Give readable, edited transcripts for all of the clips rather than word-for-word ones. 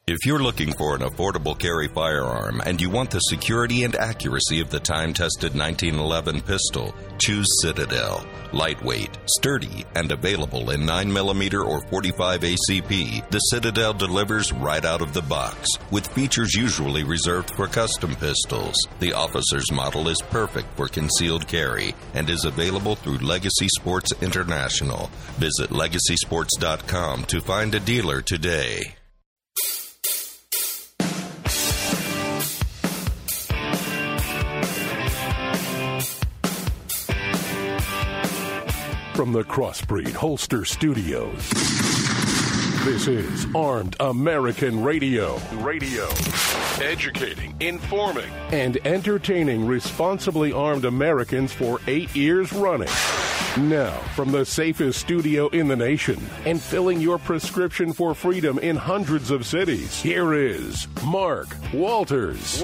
If you're looking for an affordable carry firearm and you want the security and accuracy of the time-tested 1911 pistol, choose Citadel. Lightweight, sturdy, and available in 9mm or 45 ACP, the Citadel delivers right out of the box, with features usually reserved for custom pistols. The officer's model is perfect for concealed carry and is available through Legacy Sports International. Visit LegacySports.com to find a dealer today. From the Crossbreed Holster Studios, this is Armed American Radio. Educating, informing, and entertaining responsibly armed Americans for 8 years running. Now, from the safest studio in the nation and filling your prescription for freedom in hundreds of cities, here is Mark Walters.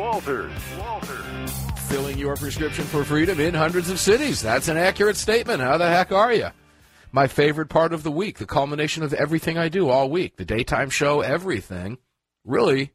Filling your prescription for freedom in hundreds of cities. That's an accurate statement. How the heck are you? My favorite part of the week, the culmination of everything I do all week, the daytime show, everything. Really,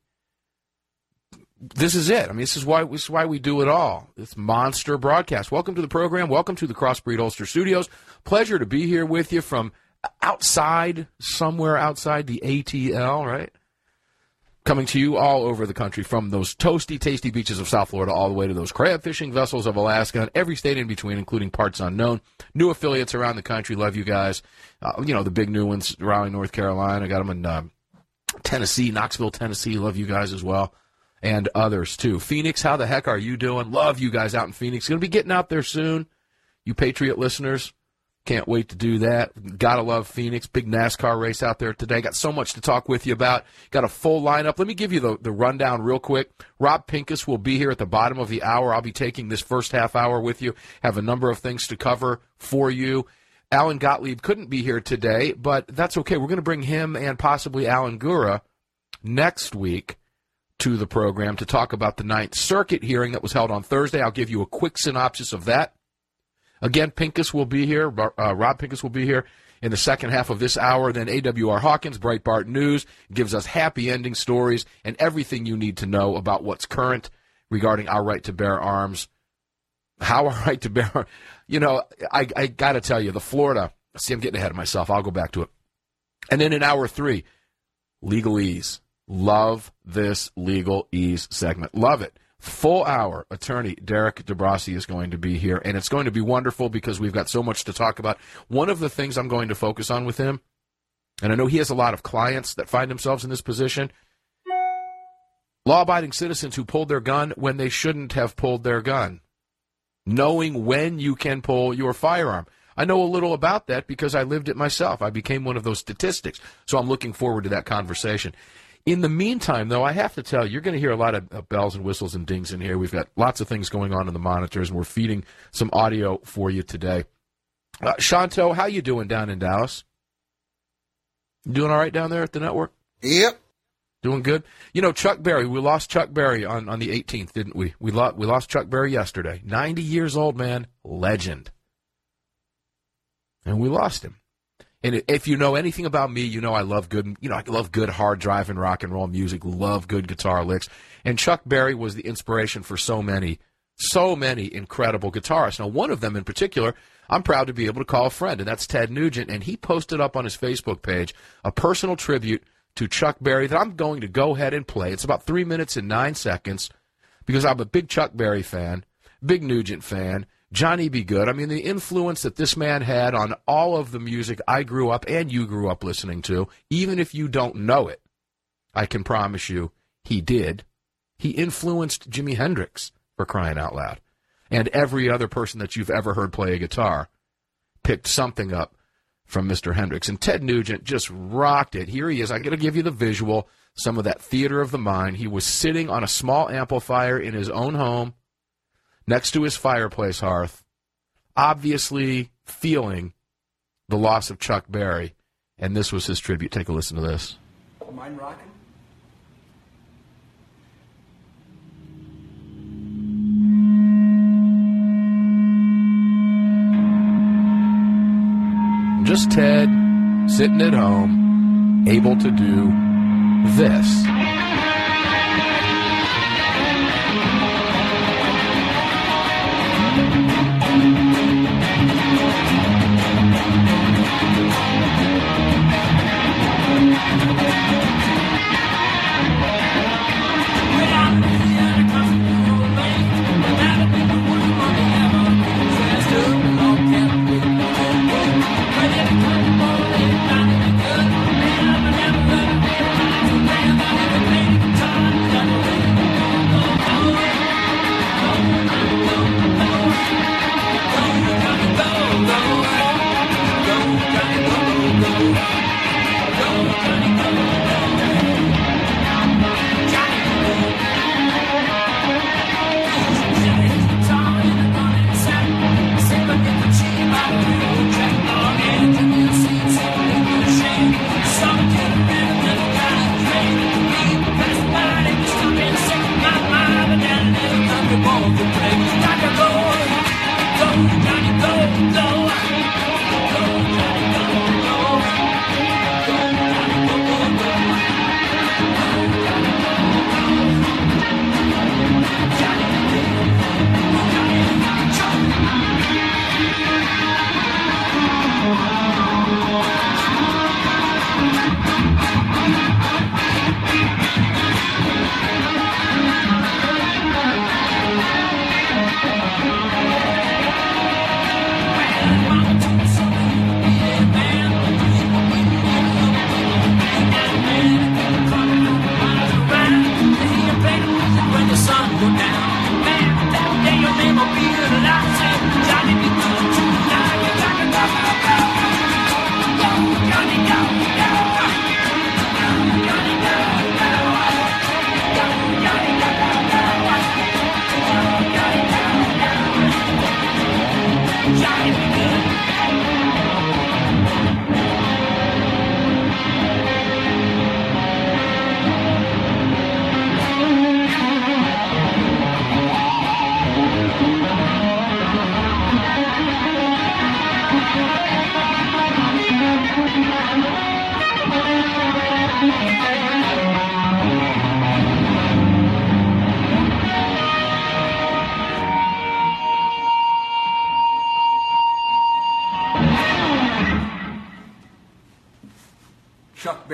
this is it. I mean, this is why we do it all. This monster broadcast. Welcome to the program. Welcome to the Crossbreed Holster Studios. Pleasure to be here with you from outside, somewhere outside the ATL, right? Coming to you all over the country, from those toasty, tasty beaches of South Florida all the way to those crab fishing vessels of Alaska and every state in between, including parts unknown. New affiliates around the country. Love you guys. The big new ones, Raleigh, North Carolina. Got them in Tennessee, Knoxville, Tennessee. Love you guys as well. And others, too. Phoenix, how the heck are you doing? Love you guys out in Phoenix. Going to be getting out there soon. You Patriot listeners. Can't wait to do that. Gotta love Phoenix. Big NASCAR race out there today. Got so much to talk with you about. Got a full lineup. Let me give you the rundown real quick. Rob Pincus will be here at the bottom of the hour. I'll be taking this first half hour with you. Have a number of things to cover for you. Alan Gottlieb couldn't be here today, but that's okay. We're going to bring him and possibly Alan Gura next week to the program to talk about the Ninth Circuit hearing that was held on Thursday. I'll give you a quick synopsis of that. Again, Pincus will be here. Rob Pincus will be here in the second half of this hour. Then A.W.R. Hawkins, Breitbart News, gives us happy ending stories and everything you need to know about what's current regarding our right to bear arms. How our right to bear arms. I got to tell you, the Florida. See, I'm getting ahead of myself. I'll go back to it. And then in hour 3, legalese. Love this legalese segment. Love it. Full hour, attorney Derek DeBrasi is going to be here, and it's going to be wonderful because we've got so much to talk about. One of the things I'm going to focus on with him, and I know he has a lot of clients that find themselves in this position, law-abiding citizens who pulled their gun when they shouldn't have pulled their gun, knowing when you can pull your firearm. I know a little about that because I lived it myself. I became one of those statistics, so I'm looking forward to that conversation. In the meantime, though, I have to tell you, you're going to hear a lot of bells and whistles and dings in here. We've got lots of things going on in the monitors, and we're feeding some audio for you today. Shanto, how you doing down in Dallas? You doing all right down there at the network? Yep. Doing good? Chuck Berry, we lost Chuck Berry on the 18th, didn't we? We lost Chuck Berry yesterday. 90 years old, man. Legend. And we lost him. And if you know anything about me, I love good, I love good hard driving rock and roll music, love good guitar licks. And Chuck Berry was the inspiration for so many incredible guitarists. Now, one of them in particular, I'm proud to be able to call a friend, and that's Ted Nugent. And he posted up on his Facebook page a personal tribute to Chuck Berry that I'm going to go ahead and play. It's about 3 minutes and 9 seconds because I'm a big Chuck Berry fan, big Nugent fan. Johnny B. Good. I mean, the influence that this man had on all of the music I grew up and you grew up listening to, even if you don't know it, I can promise you he did. He influenced Jimi Hendrix, for crying out loud. And every other person that you've ever heard play a guitar picked something up from Mr. Hendrix. And Ted Nugent just rocked it. Here he is. I'm going to give you the visual, some of that theater of the mind. He was sitting on a small amplifier in his own home, next to his fireplace hearth, obviously feeling the loss of Chuck Berry. And this was his tribute. Take a listen to this. Mind rocking? Just Ted sitting at home, able to do this.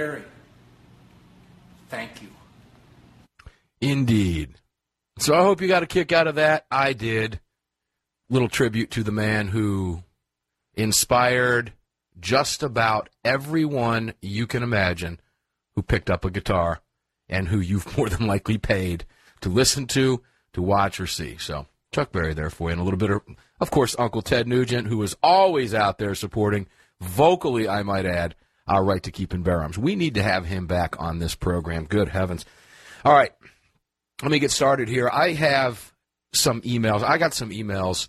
Berry, thank you. Indeed. So I hope you got a kick out of that. I did. Little tribute to the man who inspired just about everyone you can imagine who picked up a guitar and who you've more than likely paid to listen to watch, or see. So Chuck Berry there for you. And a little bit of course, Uncle Ted Nugent, who is always out there supporting, vocally, I might add, our right to keep and bear arms. We need to have him back on this program. Good heavens. All right. Let me get started here. I have some emails. I got some emails.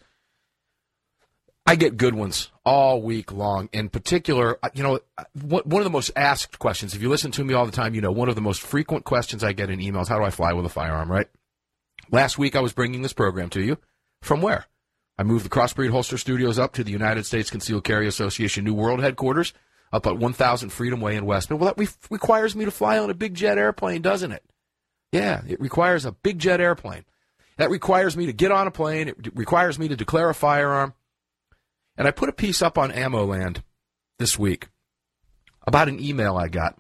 I get good ones all week long. In particular, one of the most asked questions, if you listen to me all the time, one of the most frequent questions I get in emails, how do I fly with a firearm, right? Last week I was bringing this program to you. From where? I moved the Crossbreed Holster Studios up to the United States Concealed Carry Association New World headquarters up at 1000 Freedom Way in Westman. Well, that requires me to fly on a big jet airplane, doesn't it? Yeah, it requires a big jet airplane. That requires me to get on a plane. It requires me to declare a firearm. And I put a piece up on AmmoLand this week about an email I got.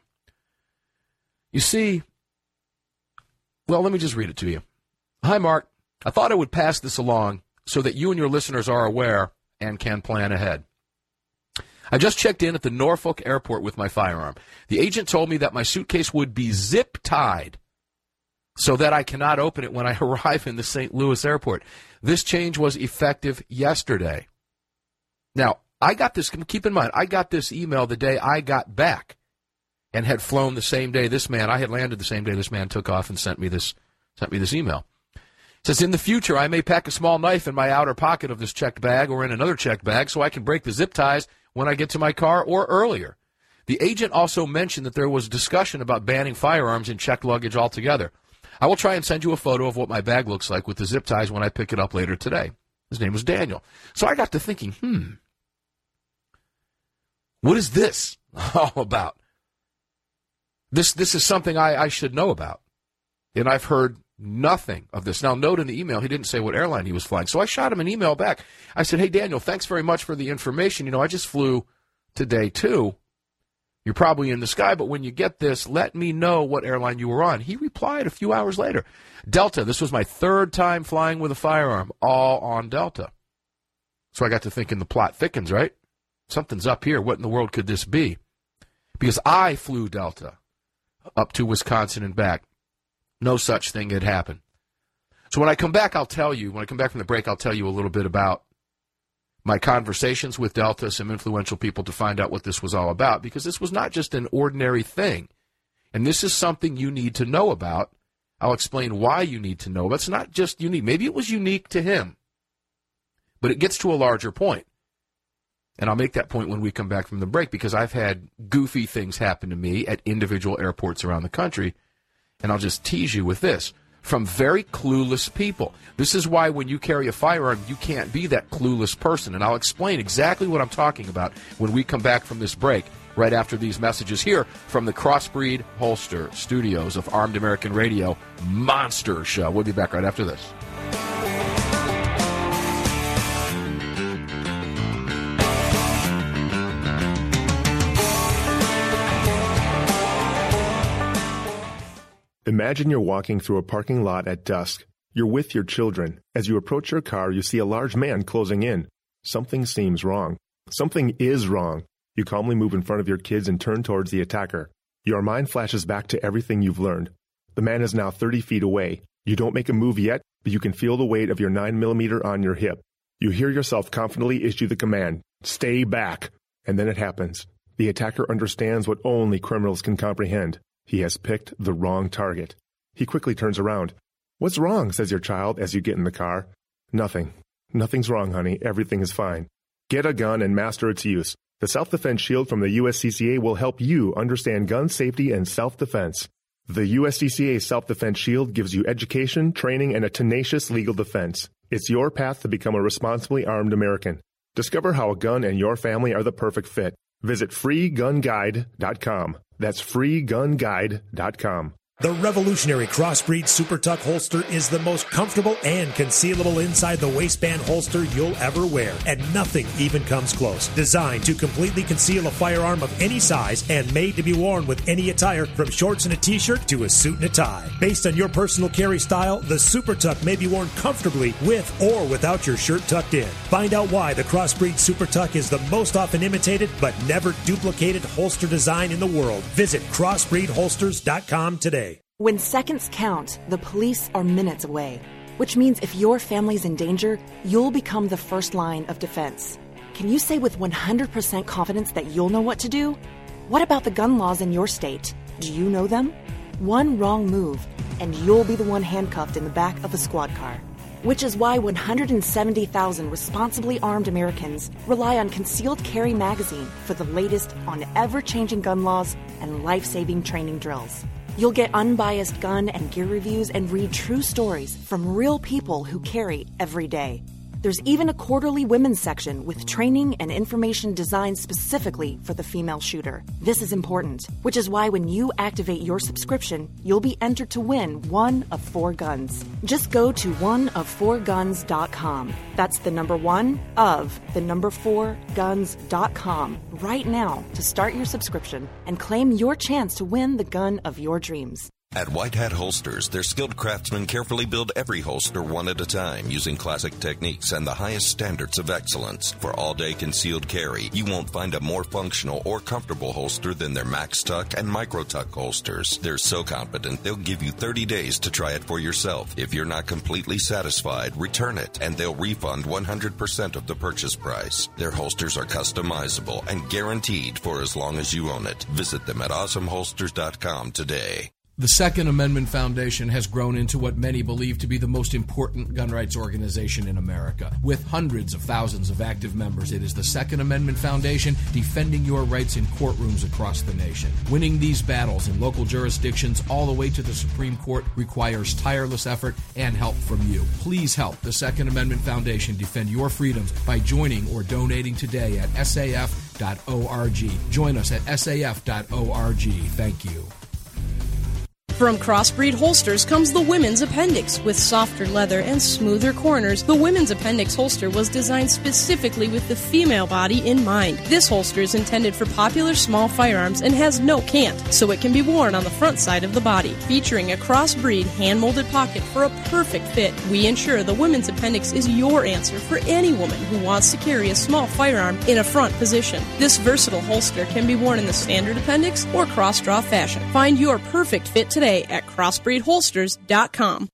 You see, well, let me just read it to you. Hi, Mark. I thought I would pass this along so that you and your listeners are aware and can plan ahead. I just checked in at the Norfolk airport with my firearm. The agent told me that my suitcase would be zip-tied so that I cannot open it when I arrive in the St. Louis airport. This change was effective yesterday. Now, I got this, keep in mind, I got this email the day I got back and had flown the same day I had landed the same day this man took off and sent me this email. It says, in the future, I may pack a small knife in my outer pocket of this checked bag or in another checked bag so I can break the zip ties when I get to my car or earlier. The agent also mentioned that there was discussion about banning firearms in checked luggage altogether. I will try and send you a photo of what my bag looks like with the zip ties when I pick it up later today. His name was Daniel. So I got to thinking, what is this all about? This is something I should know about. And I've heard nothing of this. Now, note in the email, he didn't say what airline he was flying. So I shot him an email back. I said, hey, Daniel, thanks very much for the information. I just flew today, too. You're probably in the sky, but when you get this, let me know what airline you were on. He replied a few hours later. Delta, this was my third time flying with a firearm, all on Delta. So I got to thinking the plot thickens, right? Something's up here. What in the world could this be? Because I flew Delta up to Wisconsin and back. No such thing had happened. So when I come back, I'll tell you, when I come back from the break, I'll tell you a little bit about my conversations with Delta, some influential people, to find out what this was all about, because this was not just an ordinary thing. And this is something you need to know about. I'll explain why you need to know. But it's not just unique. Maybe it was unique to him, but it gets to a larger point. And I'll make that point when we come back from the break, because I've had goofy things happen to me at individual airports around the country. And I'll just tease you with this. From very clueless people. This is why when you carry a firearm, you can't be that clueless person. And I'll explain exactly what I'm talking about when we come back from this break, right after these messages here from the Crossbreed Holster Studios of Armed American Radio Monster Show. We'll be back right after this. Imagine you're walking through a parking lot at dusk. You're with your children. As you approach your car, you see a large man closing in. Something seems wrong. Something is wrong. You calmly move in front of your kids and turn towards the attacker. Your mind flashes back to everything you've learned. The man is now 30 feet away. You don't make a move yet, but you can feel the weight of your 9mm on your hip. You hear yourself confidently issue the command, "Stay back." And then it happens. The attacker understands what only criminals can comprehend. He has picked the wrong target. He quickly turns around. "What's wrong?" says your child as you get in the car. "Nothing. Nothing's wrong, honey. Everything is fine. Get a gun and master its use. The Self-Defense Shield from the USCCA will help you understand gun safety and self-defense. The USCCA Self-Defense Shield gives you education, training, and a tenacious legal defense. It's your path to become a responsibly armed American. Discover how a gun and your family are the perfect fit. Visit freegunguide.com. That's freegunguide.com. The revolutionary Crossbreed Super Tuck holster is the most comfortable and concealable inside the waistband holster you'll ever wear, and nothing even comes close. Designed to completely conceal a firearm of any size and made to be worn with any attire, from shorts and a t-shirt to a suit and a tie. Based on your personal carry style, the Super Tuck may be worn comfortably with or without your shirt tucked in. Find out why the Crossbreed Super Tuck is the most often imitated but never duplicated holster design in the world. Visit crossbreedholsters.com today. When seconds count, the police are minutes away, which means if your family's in danger, you'll become the first line of defense. Can you say with 100% confidence that you'll know what to do? What about the gun laws in your state? Do you know them? One wrong move, and you'll be the one handcuffed in the back of a squad car. Which is why 170,000 responsibly armed Americans rely on Concealed Carry Magazine for the latest on ever-changing gun laws and life-saving training drills. You'll get unbiased gun and gear reviews and read true stories from real people who carry every day. There's even a quarterly women's section with training and information designed specifically for the female shooter. This is important, which is why when you activate your subscription, you'll be entered to win one of 4 guns. Just go to oneof4guns.com. That's the number 1 of the number 4guns.com right now to start your subscription and claim your chance to win the gun of your dreams. At White Hat Holsters, their skilled craftsmen carefully build every holster one at a time using classic techniques and the highest standards of excellence. For all-day concealed carry, you won't find a more functional or comfortable holster than their Max Tuck and Micro Tuck holsters. They're so competent, they'll give you 30 days to try it for yourself. If you're not completely satisfied, return it, and they'll refund 100% of the purchase price. Their holsters are customizable and guaranteed for as long as you own it. Visit them at awesomeholsters.com today. The Second Amendment Foundation has grown into what many believe to be the most important gun rights organization in America. With hundreds of thousands of active members, it is the Second Amendment Foundation defending your rights in courtrooms across the nation. Winning these battles in local jurisdictions all the way to the Supreme Court requires tireless effort and help from you. Please help the Second Amendment Foundation defend your freedoms by joining or donating today at saf.org. Join us at saf.org. Thank you. From Crossbreed Holsters comes the Women's Appendix. With softer leather and smoother corners, the Women's Appendix holster was designed specifically with the female body in mind. This holster is intended for popular small firearms and has no cant, so it can be worn on the front side of the body. Featuring a Crossbreed hand-molded pocket for a perfect fit, we ensure the Women's Appendix is your answer for any woman who wants to carry a small firearm in a front position. This versatile holster can be worn in the standard appendix or cross-draw fashion. Find your perfect fit today at crossbreedholsters.com.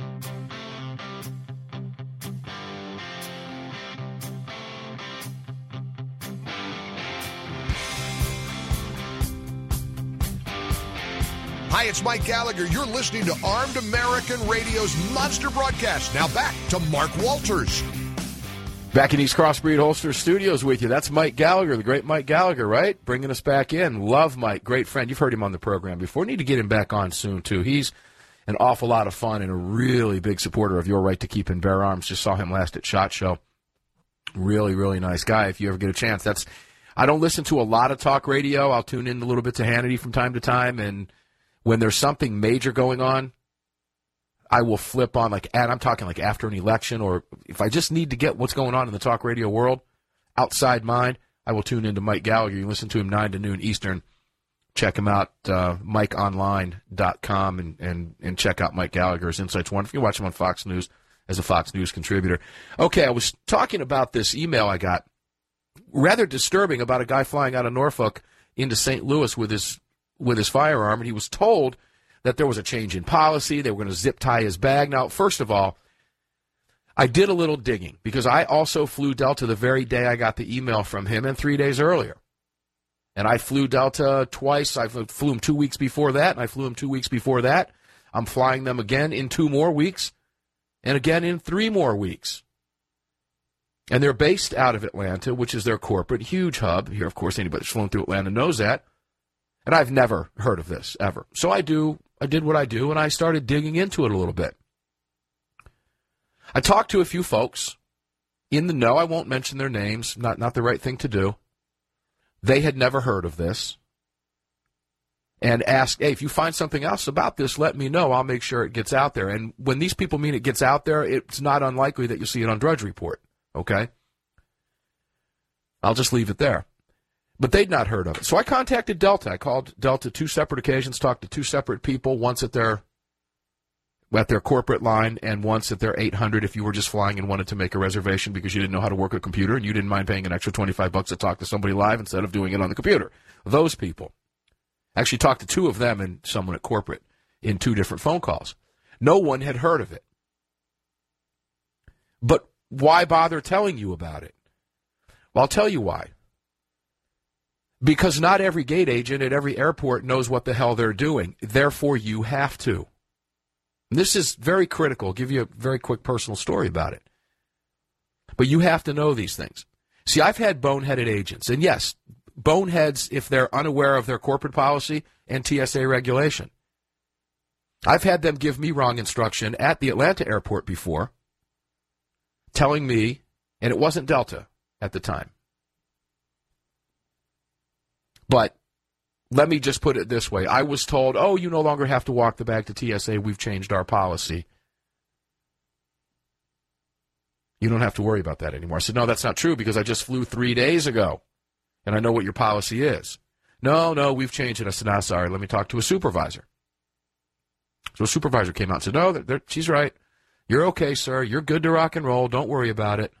Hi, it's Mike Gallagher. You're listening to Armed American Radio's Monster Broadcast. Now back to Mark Walters. Back in East Crossbreed Holster Studios with you. That's Mike Gallagher, the great Mike Gallagher, right? Bringing us back in. Love Mike, great friend. You've heard him on the program before. Need to get him back on soon, too. He's an awful lot of fun and a really big supporter of your right to keep and bear arms. Just saw him last at SHOT Show. Really, really nice guy. If you ever get a chance, I don't listen to a lot of talk radio. I'll tune in a little bit to Hannity from time to time, and when there's something major going on, I will flip on, and I'm talking like after an election, or if I just need to get what's going on in the talk radio world outside mine, I will tune into Mike Gallagher. You can listen to him 9 to noon Eastern. Check him out, MikeOnline.com, and check out Mike Gallagher's Insights One. If you watch him on Fox News as a Fox News contributor. Okay, I was talking about this email I got, rather disturbing, about a guy flying out of Norfolk into St. Louis with his firearm, and he was told that there was a change in policy. They were going to zip tie his bag. Now, first of all, I did a little digging because I also flew Delta the very day I got the email from him and 3 days earlier. And I flew Delta twice. I flew him 2 weeks before that, and I flew him 2 weeks before that. I'm flying them again in 2 more weeks and again in 3 more weeks. And they're based out of Atlanta, which is their corporate huge hub. Here, of course, anybody who's flown through Atlanta knows that. And I've never heard of this, ever. So I did what I do, and I started digging into it a little bit. I talked to a few folks in the know. I won't mention their names, not the right thing to do. They had never heard of this. and ask, hey, if you find something else about this, let me know. I'll make sure it gets out there. And when these people mean it gets out there, it's not unlikely that you'll see it on Drudge Report, okay? I'll just leave it there. But they'd not heard of it. So I contacted Delta. I called Delta 2 separate occasions, talked to 2 separate people, once at their corporate line and once at their 800 if you were just flying and wanted to make a reservation because you didn't know how to work a computer and you didn't mind paying an extra $25 to talk to somebody live instead of doing it on the computer. Those people. Actually talked to 2 of them and someone at corporate in 2 different phone calls. No one had heard of it. But why bother telling you about it? Well, I'll tell you why. Because not every gate agent at every airport knows what the hell they're doing. Therefore, you have to. And this is very critical. I'll give you a very quick personal story about it. But you have to know these things. See, I've had boneheaded agents. And yes, boneheads if they're unaware of their corporate policy and TSA regulation. I've had them give me wrong instruction at the Atlanta airport before, telling me, and it wasn't Delta at the time. But let me just put it this way. I was told, oh, you no longer have to walk the bag to TSA. We've changed our policy. You don't have to worry about that anymore. I said, no, that's not true because I just flew 3 days ago, and I know what your policy is. No, we've changed it. I said, sorry, let me talk to a supervisor. So a supervisor came out and said, no, she's right. You're okay, sir. You're good to rock and roll. Don't worry about it.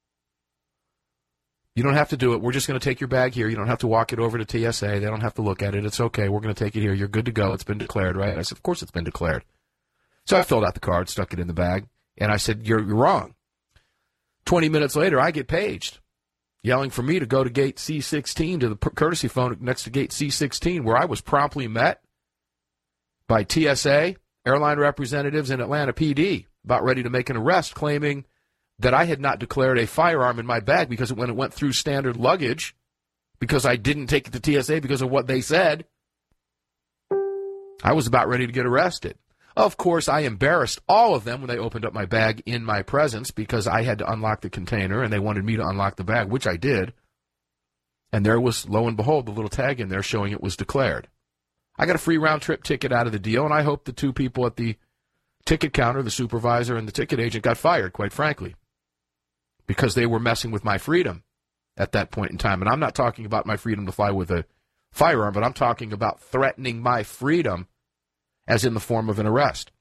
You don't have to do it. We're just going to take your bag here. You don't have to walk it over to TSA. They don't have to look at it. It's okay. We're going to take it here. You're good to go. It's been declared, right? I said, of course it's been declared. So I filled out the card, stuck it in the bag, and I said, you're wrong. 20 minutes later, I get paged, yelling for me to go to gate C16 to the courtesy phone next to gate C16, where I was promptly met by TSA, airline representatives, and Atlanta PD, about ready to make an arrest, claiming that I had not declared a firearm in my bag because when it went through standard luggage, because I didn't take it to TSA because of what they said, I was about ready to get arrested. Of course, I embarrassed all of them when they opened up my bag in my presence because I had to unlock the container and they wanted me to unlock the bag, which I did. And there was, lo and behold, the little tag in there showing it was declared. I got a free round-trip ticket out of the deal, and I hope the 2 people at the ticket counter, the supervisor and the ticket agent, got fired, quite frankly, because they were messing with my freedom at that point in time. And I'm not talking about my freedom to fly with a firearm, but I'm talking about threatening my freedom as in the form of an arrest.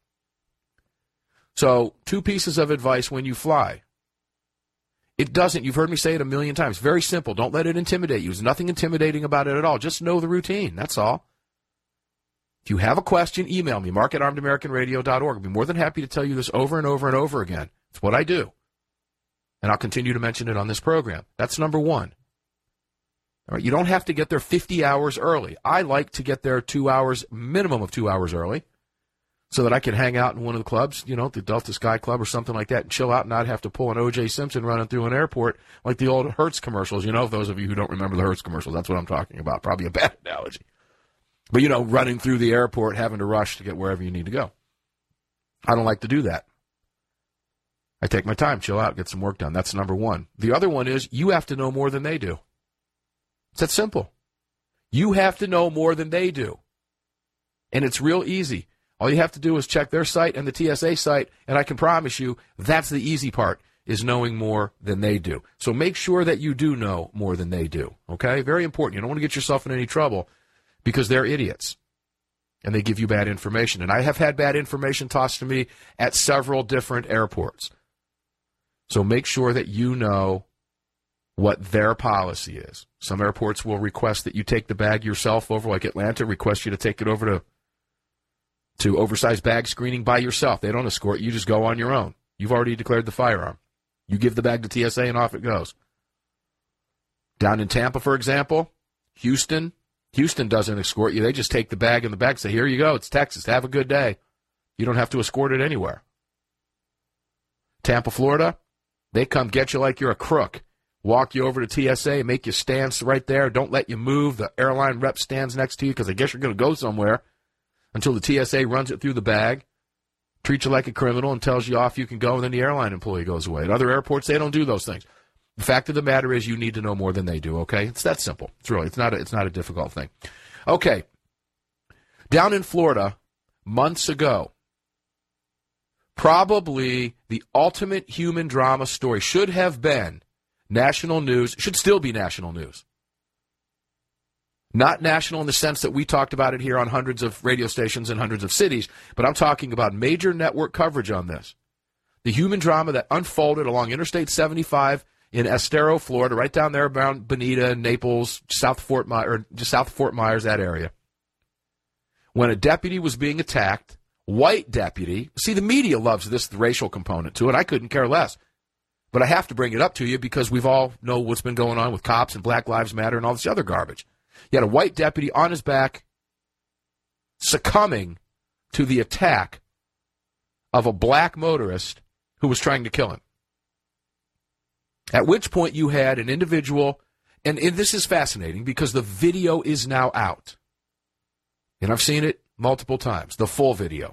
So 2 pieces of advice when you fly. It doesn't, you've heard me say it a million times, very simple. Don't let it intimidate you. There's nothing intimidating about it at all. Just know the routine. That's all. If you have a question, email me, mark@armedamericanradio.org. I'll be more than happy to tell you this over and over and over again. It's what I do. And I'll continue to mention it on this program. That's number 1. All right, you don't have to get there 50 hours early. I like to get there 2 hours, minimum of 2 hours early, so that I can hang out in one of the clubs, the Delta Sky Club or something like that, and chill out and not have to pull an O.J. Simpson running through an airport like the old Hertz commercials. Those of you who don't remember the Hertz commercials, that's what I'm talking about. Probably a bad analogy. But, running through the airport, having to rush to get wherever you need to go. I don't like to do that. I take my time, chill out, get some work done. That's number 1. The other one is you have to know more than they do. It's that simple. You have to know more than they do. And it's real easy. All you have to do is check their site and the TSA site, and I can promise you that's the easy part, is knowing more than they do. So make sure that you do know more than they do, okay? Very important. You don't want to get yourself in any trouble because they're idiots, and they give you bad information. And I have had bad information tossed to me at several different airports. So make sure that you know what their policy is. Some airports will request that you take the bag yourself over, like Atlanta, request you to take it over to oversized bag screening by yourself. They don't escort you. You just go on your own. You've already declared the firearm. You give the bag to TSA and off it goes. Down in Tampa, for example, Houston doesn't escort you. They just take the bag and the bag, say, here you go, it's Texas, have a good day. You don't have to escort it anywhere. Tampa, Florida, they come get you like you're a crook. Walk you over to TSA, make you stand right there. Don't let you move. The airline rep stands next to you because I guess you're going to go somewhere until the TSA runs it through the bag, treats you like a criminal, and tells you off you can go, and then the airline employee goes away. At other airports, they don't do those things. The fact of the matter is you need to know more than they do, okay? It's that simple. It's not a difficult thing. Okay. Down in Florida, months ago, probably the ultimate human drama story should have been national news, should still be national news. Not national in the sense that we talked about it here on hundreds of radio stations in hundreds of cities, but I'm talking about major network coverage on this. The human drama that unfolded along Interstate 75 in Estero, Florida, right down there around Bonita, Naples, south of Fort Myers, that area. When a deputy was being attacked, white deputy, see, the media loves this racial component to it. I couldn't care less. But I have to bring it up to you because we've all know what's been going on with cops and Black Lives Matter and all this other garbage. You had a white deputy on his back succumbing to the attack of a black motorist who was trying to kill him. At which point you had an individual, and this is fascinating because the video is now out. And I've seen it multiple times, the full video,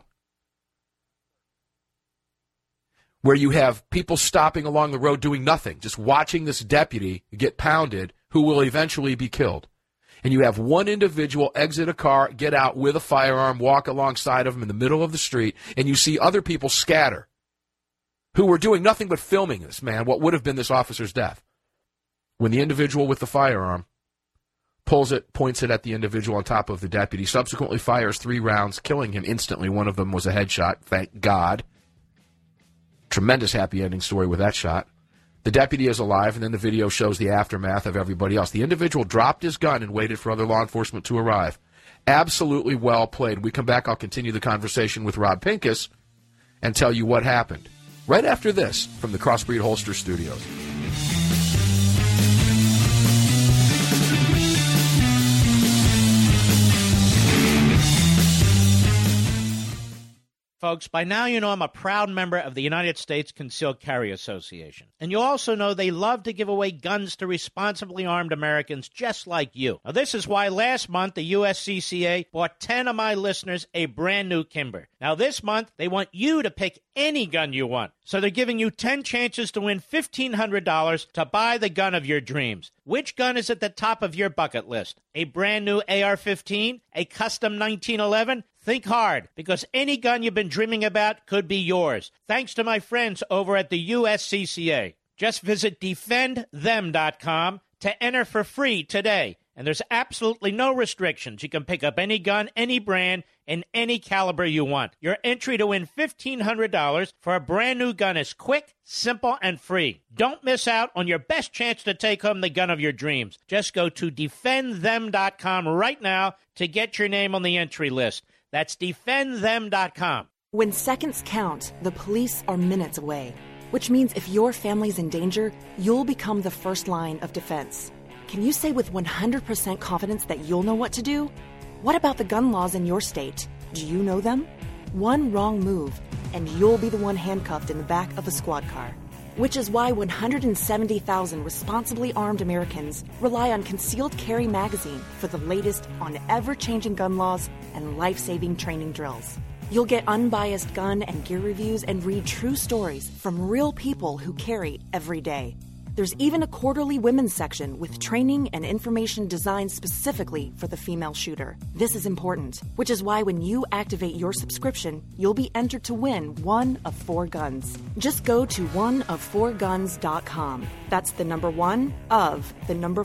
where you have people stopping along the road doing nothing, just watching this deputy get pounded who will eventually be killed. And you have one individual exit a car, get out with a firearm, walk alongside of him in the middle of the street, and you see other people scatter who were doing nothing but filming this man, what would have been this officer's death. When the individual with the firearm pulls it, points it at the individual on top of the deputy, subsequently fires 3 rounds, killing him instantly. One of them was a headshot, thank God. Tremendous happy ending story with that shot. The deputy is alive, and then the video shows the aftermath of everybody else. The individual dropped his gun and waited for other law enforcement to arrive. Absolutely well played. When we come back, I'll continue the conversation with Rob Pincus and tell you what happened. Right after this, from the Crossbreed Holster Studios. Folks, by now you know I'm a proud member of the United States Concealed Carry Association. And you also know they love to give away guns to responsibly armed Americans just like you. Now, this is why last month the USCCA bought 10 of my listeners a brand new Kimber. Now, this month they want you to pick any gun you want. So they're giving you 10 chances to win $1,500 to buy the gun of your dreams. Which gun is at the top of your bucket list? A brand new AR-15? A custom 1911? Think hard, because any gun you've been dreaming about could be yours, thanks to my friends over at the USCCA. Just visit defendthem.com to enter for free today. And there's absolutely no restrictions. You can pick up any gun, any brand, and any caliber you want. Your entry to win $1,500 for a brand new gun is quick, simple, and free. Don't miss out on your best chance to take home the gun of your dreams. Just go to defendthem.com right now to get your name on the entry list. That's defendthem.com. When seconds count, the police are minutes away, which means if your family's in danger, you'll become the first line of defense. Can you say with 100% confidence that you'll know what to do? What about the gun laws in your state? Do you know them? One wrong move, and you'll be the one handcuffed in the back of a squad car. Which is why 170,000 responsibly armed Americans rely on Concealed Carry Magazine for the latest on ever-changing gun laws and life-saving training drills. You'll get unbiased gun and gear reviews and read true stories from real people who carry every day. There's even a quarterly women's section with training and information designed specifically for the female shooter. This is important, which is why when you activate your subscription, you'll be entered to win one of 4 guns. Just go to oneof4guns.com. That's the number 1 of the number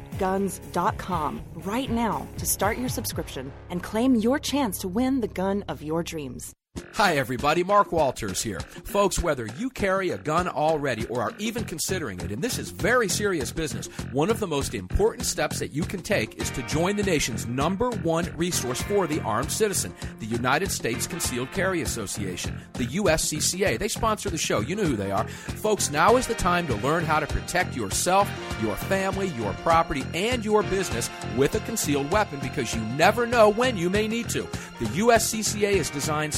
4guns.com right now to start your subscription and claim your chance to win the gun of your dreams. Hi, everybody. Mark Walters here. Folks, whether you carry a gun already or are even considering it, and this is very serious business, one of the most important steps that you can take is to join the nation's #1 resource for the armed citizen, the United States Concealed Carry Association, the USCCA. They sponsor the show. You know who they are. Folks, now is the time to learn how to protect yourself, your family, your property, and your business with a concealed weapon because you never know when you may need to. The USCCA is designed specifically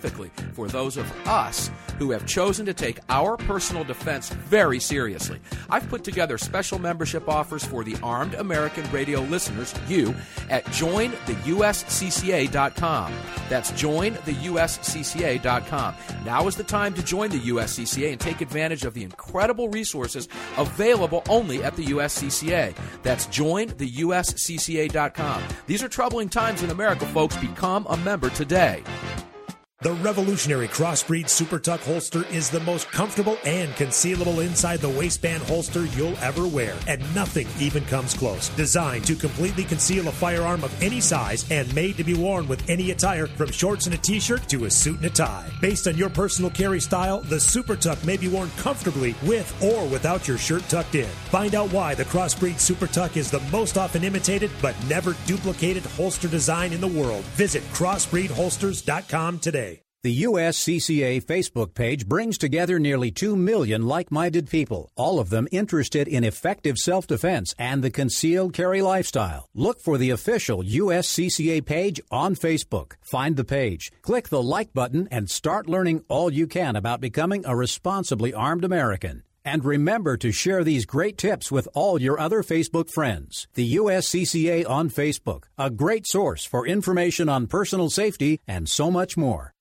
specifically for those of us who have chosen to take our personal defense very seriously. I've put together special membership offers for the Armed American Radio listeners, you, at jointheuscca.com. That's jointheuscca.com. Now is the time to join the USCCA and take advantage of the incredible resources available only at the USCCA. That's jointheuscca.com. These are troubling times in America, folks. Become a member today. The revolutionary Crossbreed Super Tuck holster is the most comfortable and concealable inside the waistband holster you'll ever wear, and nothing even comes close. Designed to completely conceal a firearm of any size and made to be worn with any attire, from shorts and a t-shirt to a suit and a tie. Based on your personal carry style, the Super Tuck may be worn comfortably with or without your shirt tucked in. Find out why the Crossbreed Super Tuck is the most often imitated but never duplicated holster design in the world. Visit crossbreedholsters.com today. The USCCA Facebook page brings together nearly 2 million like-minded people, all of them interested in effective self-defense and the concealed carry lifestyle. Look for the official USCCA page on Facebook. Find the page, click the like button, and start learning all you can about becoming a responsibly armed American. And remember to share these great tips with all your other Facebook friends. The USCCA on Facebook, a great source for information on personal safety and so much more.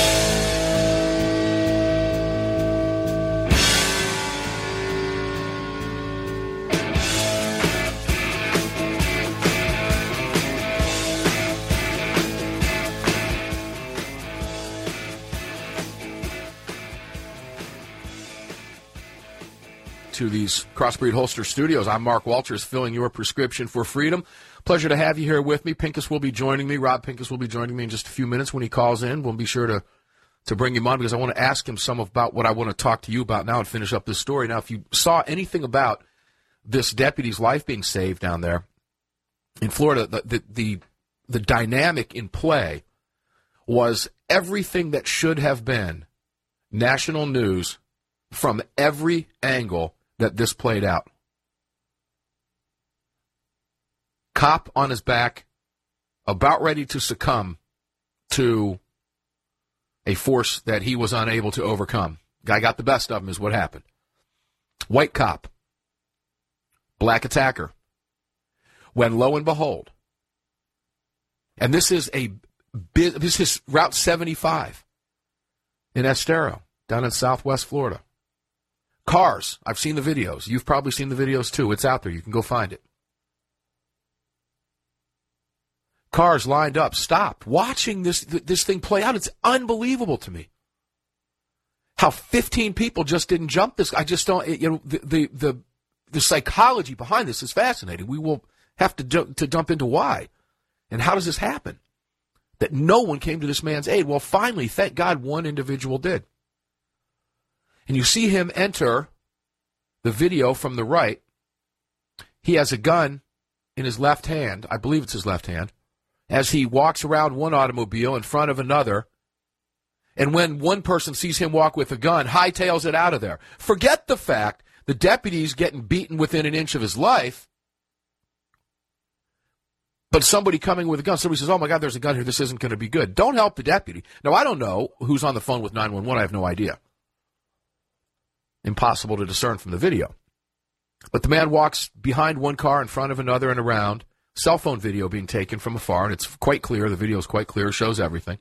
To these Crossbreed Holster Studios. I'm Mark Walters, filling your prescription for freedom. Pleasure to have you here with me. Pincus will be joining me. Rob Pincus will be joining me in just a few minutes when he calls in. We'll be sure to bring him on because I want to ask him some about what I want to talk to you about now and finish up this story. Now, if you saw anything about this deputy's life being saved down there in Florida, the dynamic in play was everything that should have been national news from every angle that this played out. Cop on his back, about ready to succumb to a force that he was unable to overcome. Guy got the best of him is what happened. White cop, black attacker. When lo and behold, and this is Route 75 in Estero, down in Southwest Florida. Cars, I've seen the videos. You've probably seen the videos too. It's out there. You can go find it. Cars lined up, stopped, watching this thing play out. It's unbelievable to me. How 15 people just didn't jump this. I just don't, the psychology behind this is fascinating. We will have to dump into why. And how does this happen? That no one came to this man's aid. Well, finally, thank God, one individual did. And you see him enter the video from the right. He has a gun in his left hand. I believe it's his left hand. As he walks around one automobile in front of another. And when one person sees him walk with a gun, hightails it out of there. Forget the fact the deputy's getting beaten within an inch of his life. But somebody coming with a gun, somebody says, oh, my God, there's a gun here. This isn't going to be good. Don't help the deputy. Now, I don't know who's on the phone with 911. I have no idea. Impossible to discern from the video. But the man walks behind one car, in front of another, and around. Cell phone video being taken from afar, and it's quite clear. The video is quite clear. Shows everything.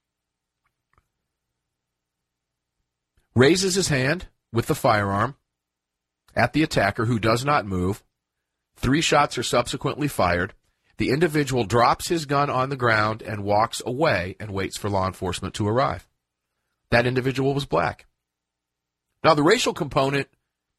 Raises his hand with the firearm at the attacker, who does not move. 3 shots are subsequently fired. The individual drops his gun on the ground and walks away and waits for law enforcement to arrive. That individual was black. Now, the racial component,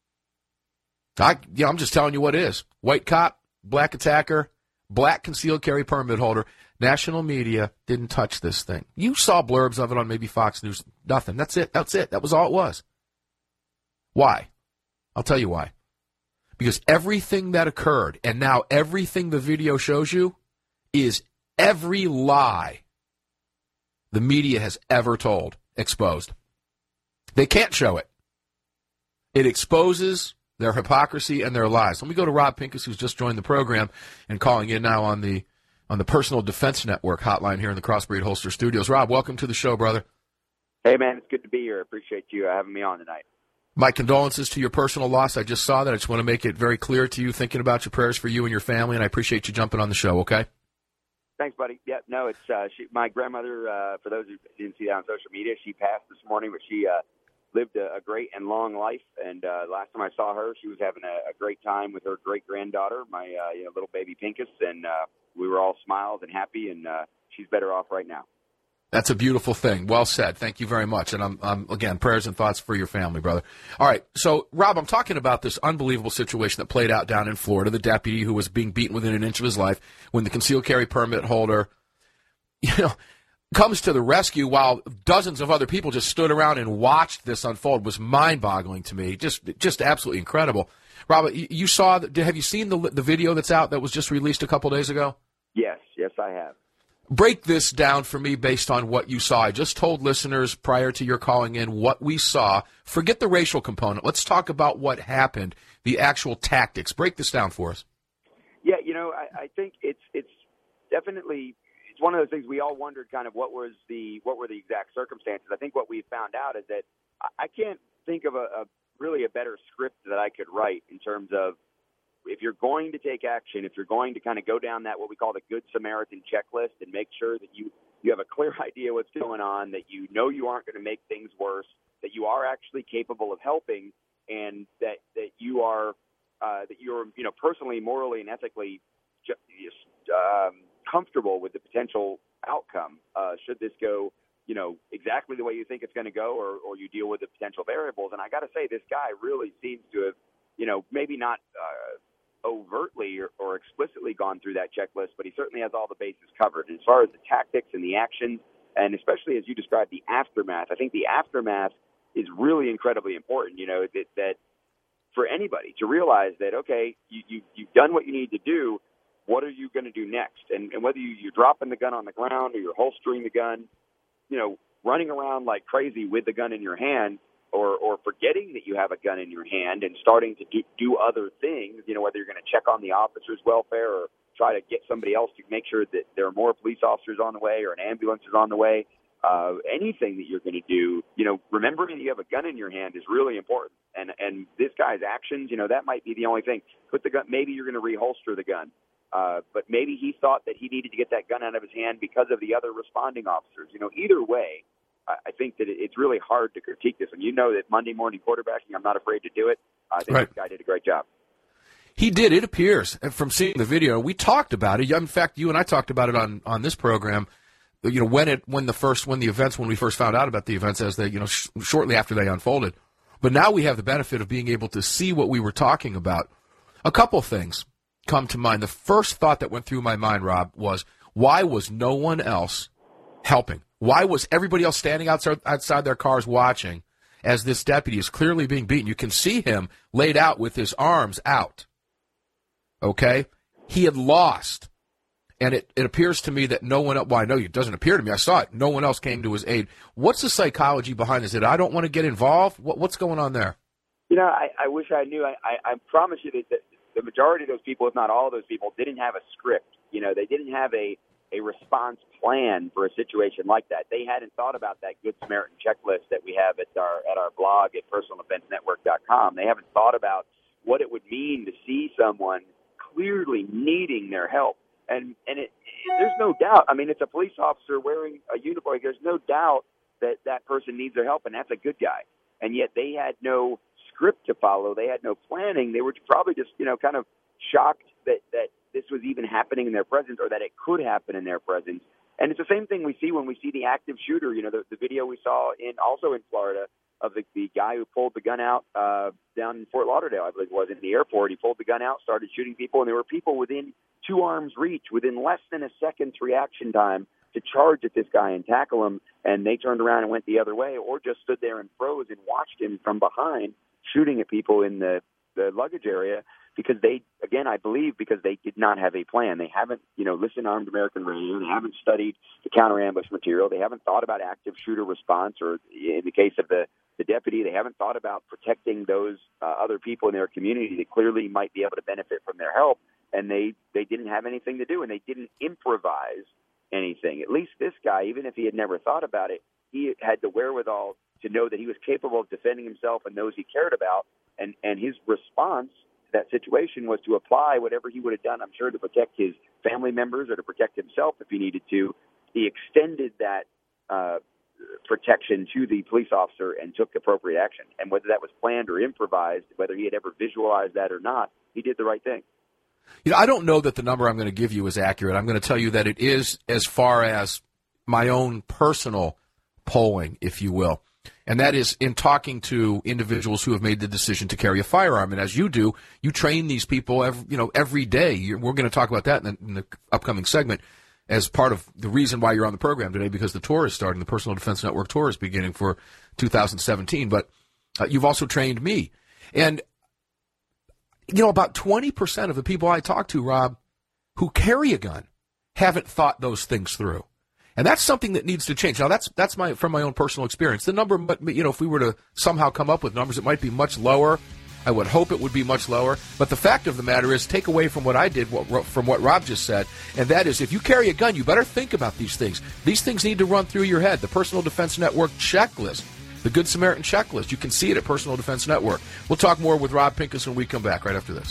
I'm just telling you what it is. White cop, black attacker, black concealed carry permit holder. National media didn't touch this thing. You saw blurbs of it on maybe Fox News. Nothing. That's it. That was all it was. Why? I'll tell you why. Because everything that occurred, and now everything the video shows you, is every lie the media has ever told exposed. They can't show it. It exposes their hypocrisy and their lies. Let me go to Rob Pincus, who's just joined the program and calling in now on the Personal Defense Network hotline here in the Crossbreed Holster Studios. Rob, welcome to the show, brother. Hey, man, it's good to be here. I appreciate you having me on tonight. My condolences to your personal loss. I just saw that. I just want to make it very clear to you, thinking about your prayers for you and your family, and I appreciate you jumping on the show, okay? Thanks, buddy. Yeah, no, it's my grandmother, for those who didn't see that on social media, she passed this morning, but she lived a great and long life, and last time I saw her, she was having a great time with her great-granddaughter, my little baby Pincus, and we were all smiles and happy, and she's better off right now. That's a beautiful thing. Well said. Thank you very much. And I'm again, prayers and thoughts for your family, brother. All right. So, Rob, I'm talking about this unbelievable situation that played out down in Florida. The deputy who was being beaten within an inch of his life when the concealed carry permit holder, comes to the rescue while dozens of other people just stood around and watched this unfold was mind-boggling to me. Just absolutely incredible. Rob, you saw, have you seen the video that's out that was just released a couple days ago? Yes, I have. Break this down for me based on what you saw. I just told listeners prior to your calling in what we saw. Forget the racial component. Let's talk about what happened, the actual tactics. Break this down for us. Yeah, I think it's definitely, it's one of those things we all wondered kind of what were the exact circumstances. I think what we found out is that I can't think of really a better script that I could write in terms of, if you're going to take action, if you're going to kind of go down that what we call the Good Samaritan checklist and make sure that you have a clear idea what's going on, that you know you aren't going to make things worse, that you are actually capable of helping, and that you are that you're personally, morally, and ethically just comfortable with the potential outcome should this go exactly the way you think it's going to go, or you deal with the potential variables. And I got to say, this guy really seems to have maybe not overtly or explicitly gone through that checklist, but he certainly has all the bases covered. And as far as the tactics and the actions, and especially as you described, the aftermath, I think the aftermath is really incredibly important, that for anybody to realize that, okay, you've done what you need to do, what are you going to do next? And whether you're dropping the gun on the ground or you're holstering the gun, running around like crazy with the gun in your hand, or forgetting that you have a gun in your hand and starting to do other things, whether you're going to check on the officer's welfare or try to get somebody else to make sure that there are more police officers on the way or an ambulance is on the way, anything that you're going to do, remembering that you have a gun in your hand is really important. And this guy's actions, that might be the only thing. Put the gun, maybe you're going to reholster the gun. But maybe he thought that he needed to get that gun out of his hand because of the other responding officers. Either way, I think that it's really hard to critique this. And that Monday morning quarterbacking, I'm not afraid to do it. I think This guy did a great job. He did, it appears, from seeing the video. We talked about it. In fact, you and I talked about it on this program. When we first found out about the events, as they, shortly after they unfolded. But now we have the benefit of being able to see what we were talking about. A couple things come to mind. The first thought that went through my mind, Rob, was why was no one else helping? Why was everybody else standing outside their cars watching as this deputy is clearly being beaten? You can see him laid out with his arms out. Okay? He had lost. And it appears to me that no one else, well, I know it doesn't appear to me, I saw it, no one else came to his aid. What's the psychology behind this? I don't want to get involved? What's going on there? I wish I knew. I promise you that the majority of those people, if not all of those people, didn't have a script. They didn't have a response plan for a situation like that. They hadn't thought about that Good Samaritan checklist that we have at our blog at personaldefensenetwork.com. They haven't thought about what it would mean to see someone clearly needing their help. And there's no doubt. I mean, it's a police officer wearing a uniform. There's no doubt that person needs their help, and that's a good guy. And yet they had no script to follow. They had no planning. They were probably just, kind of shocked that this was even happening in their presence, or that it could happen in their presence. And it's the same thing we see when we see the active shooter. The video we saw also in Florida of the guy who pulled the gun out down in Fort Lauderdale, I believe it was, in the airport. He pulled the gun out, started shooting people, and there were people within 2 arms reach, within less than a second's reaction time to charge at this guy and tackle him, and they turned around and went the other way, or just stood there and froze and watched him from behind shooting at people in the luggage area, because I believe because they did not have a plan. They haven't, listened to Armed American Radio. They haven't studied the counter-ambush material. They haven't thought about active shooter response, or in the case of the deputy, they haven't thought about protecting those other people in their community that clearly might be able to benefit from their help. And they didn't have anything to do, and they didn't improvise anything. At least this guy, even if he had never thought about it, he had the wherewithal to know that he was capable of defending himself and those he cared about. And his response to that situation was to apply whatever he would have done, I'm sure, to protect his family members or to protect himself if he needed to. He extended that protection to the police officer and took appropriate action. And whether that was planned or improvised, whether he had ever visualized that or not, he did the right thing. You know, I don't know that the number I'm going to give you is accurate. I'm going to tell you that it is, as far as my own personal polling, if you will. And that is in talking to individuals who have made the decision to carry a firearm. And as you do, you train these people every day. We're going to talk about that in the upcoming segment as part of the reason why you're on the program today, because the tour is starting. The Personal Defense Network tour is beginning for 2017. But you've also trained me. And, about 20% of the people I talk to, Rob, who carry a gun haven't thought those things through. And that's something that needs to change. Now, that's from my own personal experience. The number, if we were to somehow come up with numbers, it might be much lower. I would hope it would be much lower. But the fact of the matter is, take away from what I did, from what Rob just said, and that is, if you carry a gun, you better think about these things. These things need to run through your head. The Personal Defense Network checklist, the Good Samaritan checklist. You can see it at Personal Defense Network. We'll talk more with Rob Pincus when we come back right after this.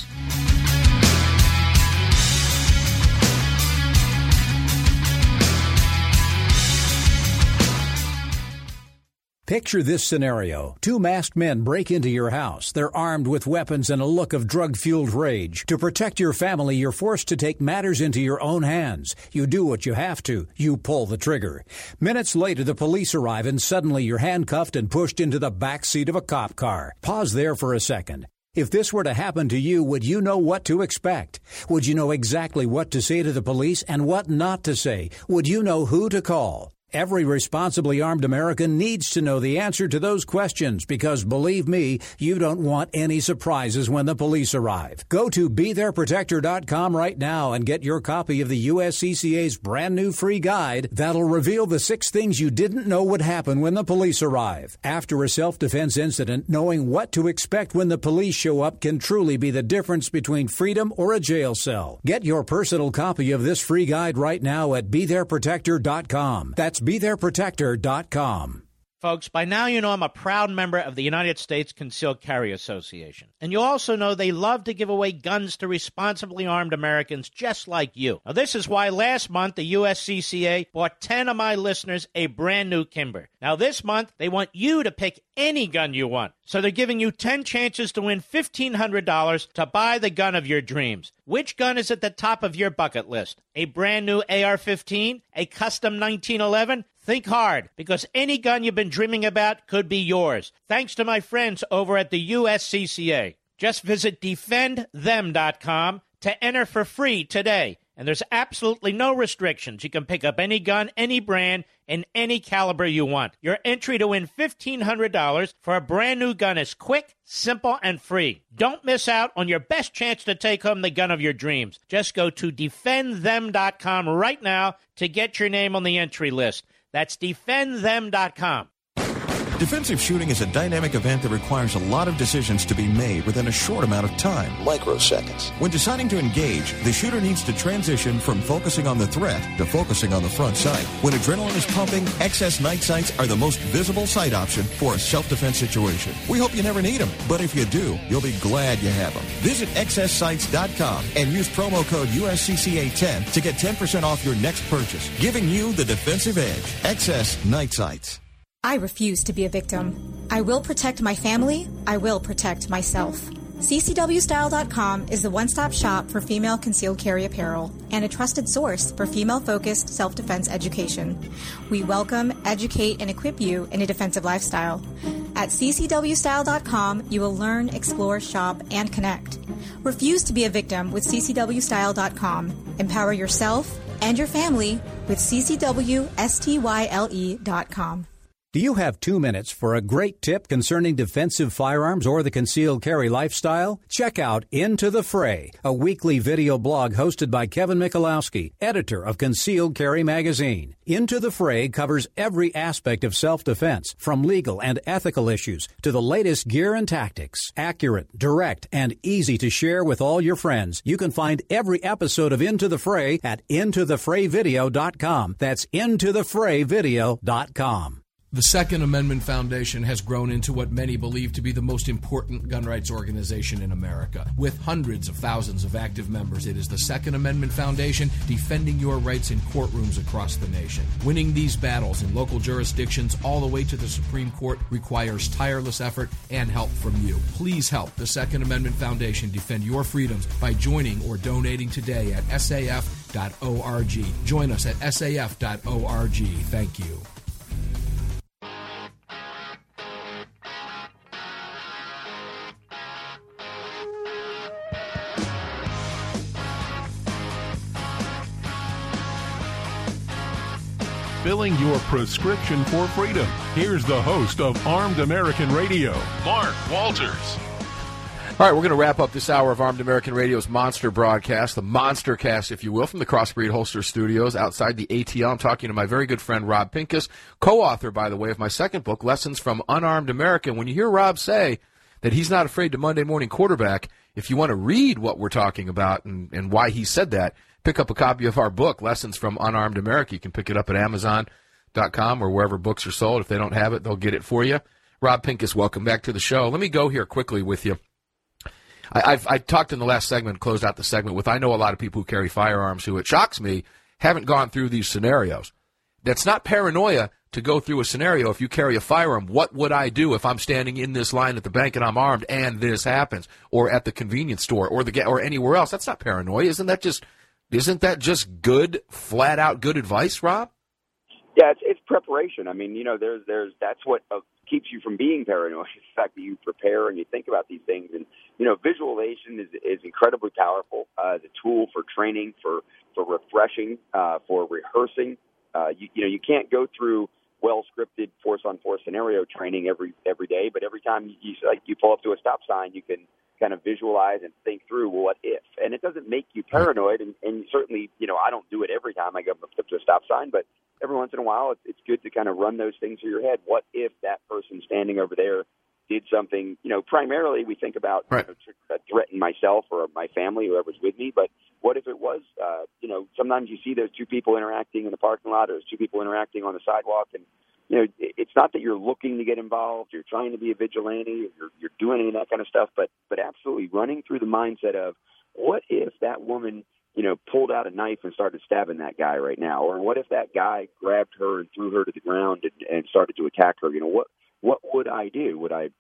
Picture this scenario. Two masked men break into your house. They're armed with weapons and a look of drug-fueled rage. To protect your family, you're forced to take matters into your own hands. You do what you have to. You pull the trigger. Minutes later, the police arrive and suddenly you're handcuffed and pushed into the back seat of a cop car. Pause there for a second. If this were to happen to you, would you know what to expect? Would you know exactly what to say to the police and what not to say? Would you know who to call? Every responsibly armed American needs to know the answer to those questions because, believe me, you don't want any surprises when the police arrive. Go to BeThereProtector.com right now and get your copy of the USCCA's brand new free guide that'll reveal the 6 things you didn't know would happen when the police arrive. After a self-defense incident, knowing what to expect when the police show up can truly be the difference between freedom or a jail cell. Get your personal copy of this free guide right now at BeThereProtector.com. That's BeThereProtector.com. Folks, by now you know I'm a proud member of the United States Concealed Carry Association. And you also know they love to give away guns to responsibly armed Americans just like you. Now, this is why last month the USCCA bought 10 of my listeners a brand new Kimber. Now, this month they want you to pick any gun you want. So they're giving you 10 chances to win $1,500 to buy the gun of your dreams. Which gun is at the top of your bucket list? A brand new AR-15? A custom 1911? Think hard, because any gun you've been dreaming about could be yours, thanks to my friends over at the USCCA. Just visit DefendThem.com to enter for free today. And there's absolutely no restrictions. You can pick up any gun, any brand, and any caliber you want. Your entry to win $1,500 for a brand new gun is quick, simple, and free. Don't miss out on your best chance to take home the gun of your dreams. Just go to DefendThem.com right now to get your name on the entry list. That's DefendThem.com. Defensive shooting is a dynamic event that requires a lot of decisions to be made within a short amount of time. Microseconds. When deciding to engage, the shooter needs to transition from focusing on the threat to focusing on the front sight. When adrenaline is pumping, XS night sights are the most visible sight option for a self-defense situation. We hope you never need them, but if you do, you'll be glad you have them. Visit XSsights.com and use promo code USCCA10 to get 10% off your next purchase, giving you the defensive edge. XS night sights. I refuse to be a victim. I will protect my family. I will protect myself. CCWstyle.com is the one-stop shop for female concealed carry apparel and a trusted source for female-focused self-defense education. We welcome, educate, and equip you in a defensive lifestyle. At CCWstyle.com, you will learn, explore, shop, and connect. Refuse to be a victim with CCWstyle.com. Empower yourself and your family with CCWstyle.com. Do you have 2 minutes for a great tip concerning defensive firearms or the concealed carry lifestyle? Check out Into the Fray, a weekly video blog hosted by Kevin Michalowski, editor of Concealed Carry magazine. Into the Fray covers every aspect of self-defense, from legal and ethical issues to the latest gear and tactics. Accurate, direct, and easy to share with all your friends. You can find every episode of Into the Fray at IntoTheFrayVideo.com. That's IntoTheFrayVideo.com. The Second Amendment Foundation has grown into what many believe to be the most important gun rights organization in America. With hundreds of thousands of active members, it is the Second Amendment Foundation defending your rights in courtrooms across the nation. Winning these battles in local jurisdictions all the way to the Supreme Court requires tireless effort and help from you. Please help the Second Amendment Foundation defend your freedoms by joining or donating today at saf.org. Join us at saf.org. Thank you. Filling your prescription for freedom. Here's the host of Armed American Radio, Mark Walters. All right, we're going to wrap up this hour of Armed American Radio's monster broadcast, the Monster Cast, if you will, from the Crossbreed Holster Studios outside the ATL. I'm talking to my very good friend Rob Pincus, co-author, by the way, of my second book, Lessons from Unarmed America. When you hear Rob say that he's not afraid to Monday morning quarterback, if you want to read what we're talking about and why he said that, pick up a copy of our book, Lessons from Unarmed America. You can pick it up at Amazon.com or wherever books are sold. If they don't have it, they'll get it for you. Rob Pincus, welcome back to the show. Let me go here quickly with you. I talked in the last segment, closed out the segment with, I know a lot of people who carry firearms who, it shocks me, haven't gone through these scenarios. That's not paranoia to go through a scenario. If you carry a firearm, what would I do if I'm standing in this line at the bank and I'm armed and this happens? Or at the convenience store or anywhere else? That's not paranoia. Isn't that just good, flat out good advice, Rob? Yeah, it's preparation. I mean, there's that's what keeps you from being paranoid. The fact that you prepare and you think about these things, and visualization is incredibly powerful as a tool for training, for refreshing, for rehearsing. You can't go through well-scripted force-on-force scenario training every day, but every time you pull up to a stop sign, you can kind of visualize and think through, well, what if? And it doesn't make you paranoid, and certainly, I don't do it every time I go up to a stop sign, but every once in a while, it's good to kind of run those things through your head. What if that person standing over there did something? Primarily we think about to threaten myself or my family, whoever's with me, but what if it was, sometimes you see those two people interacting in the parking lot, or those two people interacting on the sidewalk, and it's not that you're looking to get involved, you're trying to be a vigilante, you're doing any of that kind of stuff, but absolutely running through the mindset of, what if that woman, pulled out a knife and started stabbing that guy right now? Or what if that guy grabbed her and threw her to the ground and started to attack her? What would I do? Would I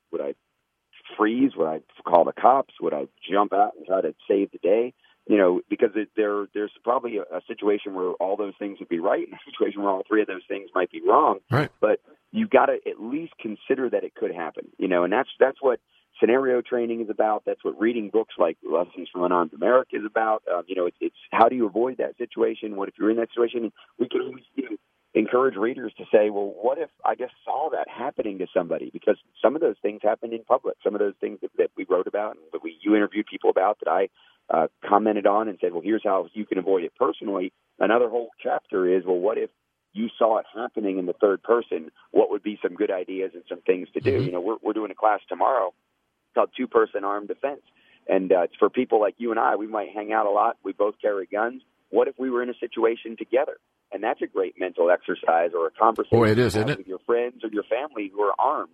freeze? Would I call the cops? Would I jump out and try to save the day? Because there's probably a situation where all those things would be right, and a situation where all three of those things might be wrong. Right. But you've got to at least consider that it could happen. And that's what scenario training is about. That's what reading books like Lessons from Unarmed America is about. It's how do you avoid that situation? What if you're in that situation? And we can always encourage readers to say, well, what if I just saw that happening to somebody? Because some of those things happen in public. Some of those things that we wrote about and that you interviewed people about, that I commented on and said, well, here's how you can avoid it personally. Another whole chapter is, well, what if you saw it happening in the third person? What would be some good ideas and some things to do? We're doing a class tomorrow called Two-Person Armed Defense. And it's for people like you and I. We might hang out a lot. We both carry guns. What if we were in a situation together? And that's a great mental exercise, or a conversation with your friends or your family who are armed.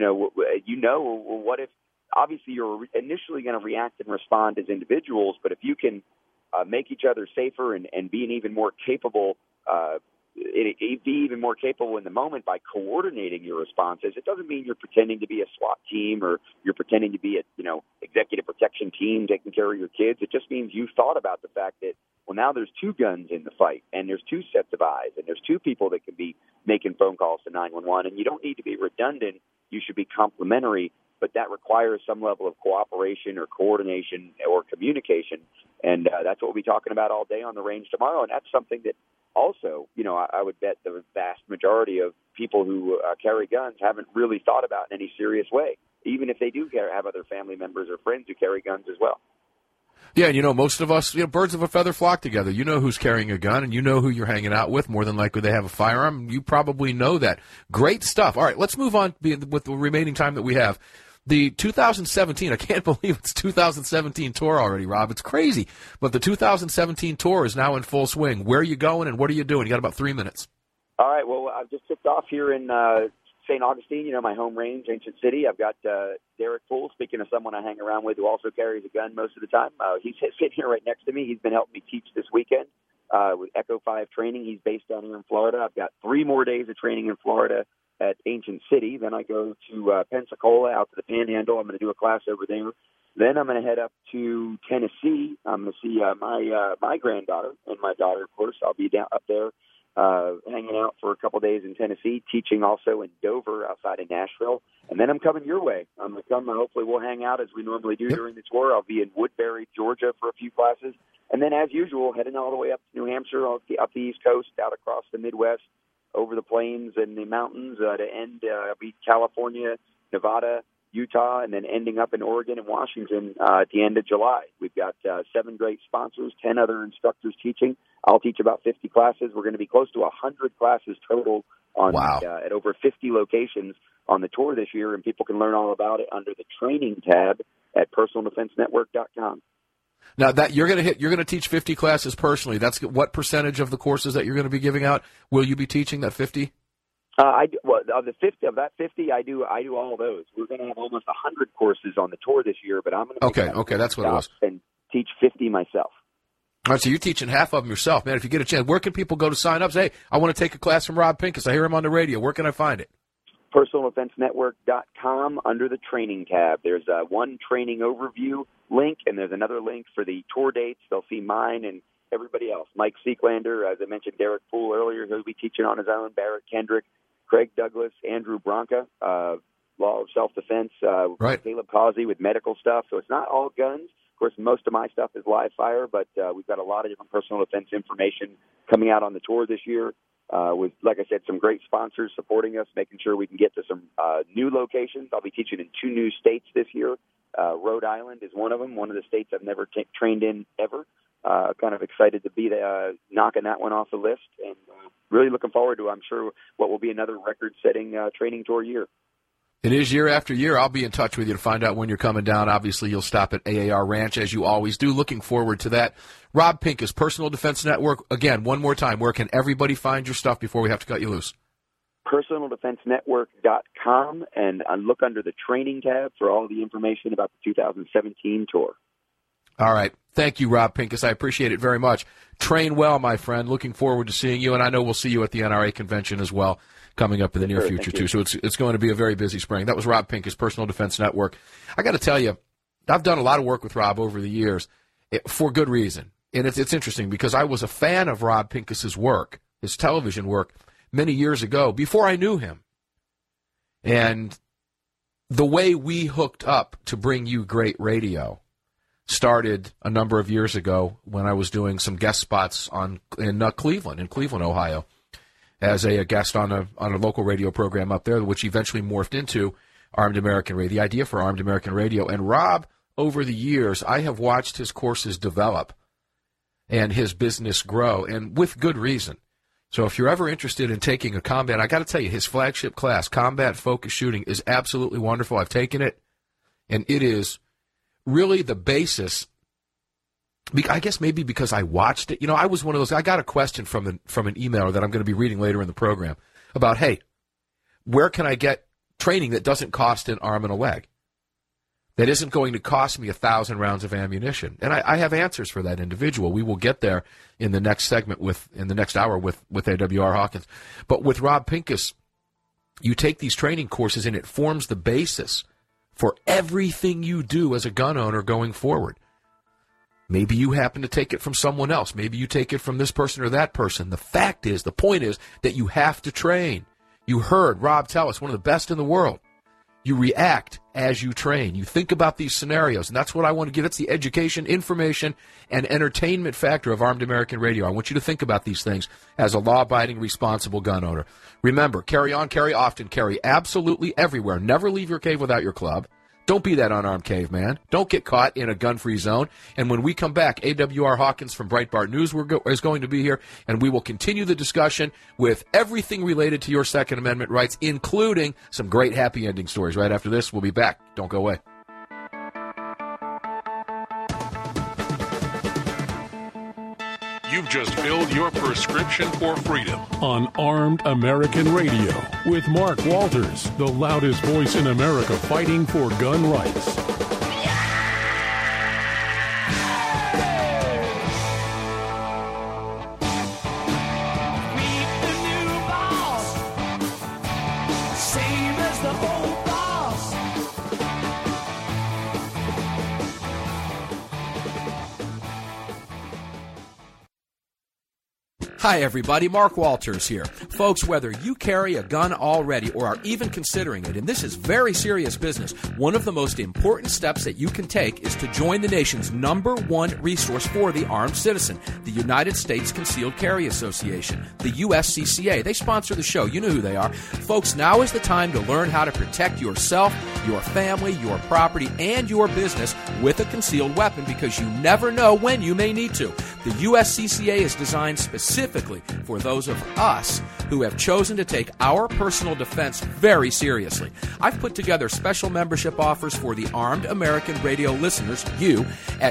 What if, obviously you're initially going to react and respond as individuals, but if you can make each other safer and be even more capable, in the moment by coordinating your responses. It doesn't mean you're pretending to be a SWAT team or you're pretending to be a executive protection team taking care of your kids. It just means you thought about the fact that, well, now there's two guns in the fight, and there's two sets of eyes, and there's two people that can be making phone calls to 911, and you don't need to be redundant. You should be complementary, but that requires some level of cooperation or coordination or communication, and that's what we'll be talking about all day on the range tomorrow, and that's something that also, I would bet the vast majority of people who carry guns haven't really thought about in any serious way, even if they do have other family members or friends who carry guns as well. Yeah, and most of us, birds of a feather flock together. You know who's carrying a gun, and you know who you're hanging out with. More than likely they have a firearm. You probably know that. Great stuff. All right, let's move on with the remaining time that we have. The 2017, I can't believe it's 2017 tour already, Rob. It's crazy. But the 2017 tour is now in full swing. Where are you going and what are you doing? You got about 3 minutes. All right. Well, I've just tipped off here in St. Augustine, my home range, Ancient City. I've got Derek Poole, speaking of someone I hang around with who also carries a gun most of the time. He's sitting here right next to me. He's been helping me teach this weekend with Echo 5 training. He's based down here in Florida. I've got 3 more days of training in Florida at Ancient City. Then I go to Pensacola, out to the Panhandle. I'm going to do a class over there. Then I'm going to head up to Tennessee. I'm going to see my granddaughter and my daughter, of course. I'll be down up there hanging out for a couple days in Tennessee, teaching also in Dover outside of Nashville. And then I'm coming your way. I'm going to come. Hopefully we'll hang out as we normally do during the tour. I'll be in Woodbury, Georgia for a few classes. And then, as usual, heading all the way up to New Hampshire, up the East Coast, out across the Midwest, over the plains and the mountains to end. I'll be California, Nevada, Utah, and then ending up in Oregon and Washington at the end of July. We've got 7 great sponsors, 10 other instructors teaching. I'll teach about 50 classes. We're going to be close to 100 classes total on at over 50 locations on the tour this year, and people can learn all about it under the training tab at PersonalDefenseNetwork.com. Now that you're going to teach 50 classes personally. That's what percentage of the courses that you're going to be giving out will you be teaching? That 50? Of that 50, I do all those. We're going to have almost 100 courses on the tour this year, but I'm going to okay, that's what it was. And teach 50 myself. All right, so you're teaching half of them yourself, man. If you get a chance, where can people go to sign up? Say, hey, I want to take a class from Rob Pincus. I hear him on the radio. Where can I find it? PersonalDefenseNetwork.com under the training tab. There's one training overview link, and there's another link for the tour dates. They'll see mine and everybody else. Mike Seeklander, as I mentioned, Derek Poole earlier, he'll be teaching on his own, Barrett Kendrick, Craig Douglas, Andrew Bronca, Law of Self-Defense, Caleb Causey with medical stuff. So it's not all guns. Of course, most of my stuff is live fire, but we've got a lot of different personal defense information coming out on the tour this year with, like I said, some great sponsors supporting us, making sure we can get to some new locations. I'll be teaching in 2 new states this year. Rhode Island is one of them, one of the states I've never trained in ever. Kind of excited to be knocking that one off the list, and really looking forward to, I'm sure, what will be another record-setting training tour year. It is year after year. I'll be in touch with you to find out when you're coming down. Obviously, you'll stop at AAR Ranch, as you always do. Looking forward to that. Rob Pincus, Personal Defense Network. Again, one more time, where can everybody find your stuff before we have to cut you loose? PersonalDefenseNetwork.com, and look under the training tab for all the information about the 2017 tour. All right. Thank you, Rob Pincus. I appreciate it very much. Train well, my friend. Looking forward to seeing you, and I know we'll see you at the NRA convention as well coming up in the near future, too. So it's going to be a very busy spring. That was Rob Pincus, Personal Defense Network. I got to tell you, I've done a lot of work with Rob over the years for good reason. And it's interesting because I was a fan of Rob Pincus's work, his television work, many years ago, before I knew him. And the way we hooked up to bring you great radio started a number of years ago when I was doing some guest spots in Cleveland, Ohio, as a guest on a local radio program up there, which eventually morphed into Armed American Radio, the idea for Armed American Radio. And Rob, over the years, I have watched his courses develop and his business grow, and with good reason. So if you're ever interested in taking a combat, I got to tell you, his flagship class, Combat Focus Shooting, is absolutely wonderful. I've taken it, and it is really the basis. I guess maybe because I watched it. I was one of those. I got a question from an emailer that I'm going to be reading later in the program about, hey, where can I get training that doesn't cost an arm and a leg? That isn't going to cost me 1,000 rounds of ammunition. And I have answers for that individual. We will get there in the next segment in the next hour with AWR Hawkins. But with Rob Pincus, you take these training courses and it forms the basis for everything you do as a gun owner going forward. Maybe you happen to take it from someone else. Maybe you take it from this person or that person. The point is that you have to train. You heard Rob tell us, one of the best in the world. You react as you train. You think about these scenarios, and that's what I want to give. It's the education, information, and entertainment factor of Armed American Radio. I want you to think about these things as a law-abiding, responsible gun owner. Remember, carry on, carry often, carry absolutely everywhere. Never leave your cave without your club. Don't be that unarmed caveman. Don't get caught in a gun-free zone. And when we come back, AWR Hawkins from Breitbart News is going to be here, and we will continue the discussion with everything related to your Second Amendment rights, including some great happy ending stories. Right after this, we'll be back. Don't go away. You've You've just filled your prescription for freedom on Armed American Radio with Mark Walters, the loudest voice in America fighting for gun rights. Hi, everybody. Mark Walters here. Folks, whether you carry a gun already or are even considering it, and this is very serious business, one of the most important steps that you can take is to join the nation's #1 resource for the armed citizen, the United States Concealed Carry Association, the USCCA. They sponsor the show. You know who they are. Folks, now is the time to learn how to protect yourself, your family, your property, and your business with a concealed weapon, because you never know when you may need to. The USCCA is designed specifically for those of us who have chosen to take our personal defense very seriously. I've put together special membership offers for the Armed American Radio listeners, you, at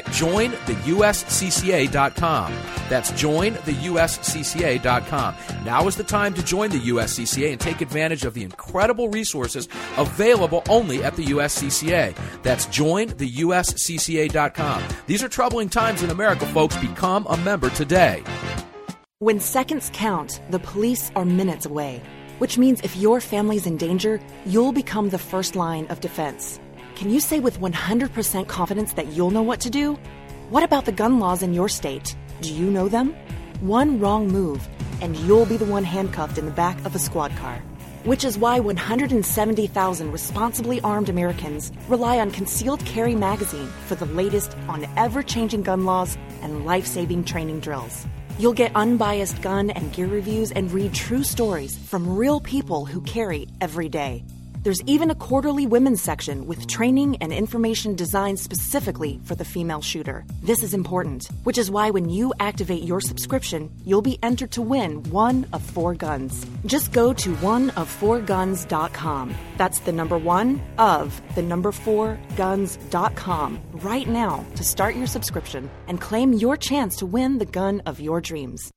jointheuscca.com. That's jointheuscca.com. Now is the time to join the USCCA and take advantage of the incredible resources available only at the USCCA. That's jointheuscca.com. These are troubling times in America, folks. Become a member today. When seconds count, the police are minutes away, which means if your family's in danger, you'll become the first line of defense. Can you say with 100% confidence that you'll know what to do? What about the gun laws in your state? Do you know them? One wrong move, and you'll be the one handcuffed in the back of a squad car. Which is why 170,000 responsibly armed Americans rely on Concealed Carry Magazine for the latest on ever-changing gun laws and life-saving training drills. You'll get unbiased gun and gear reviews and read true stories from real people who carry every day. There's even a quarterly women's section with training and information designed specifically for the female shooter. This is important, which is why when you activate your subscription, you'll be entered to win one of 4 guns. Just go to oneof4guns.com. That's the number 1 of the number 4guns.com right now to start your subscription and claim your chance to win the gun of your dreams.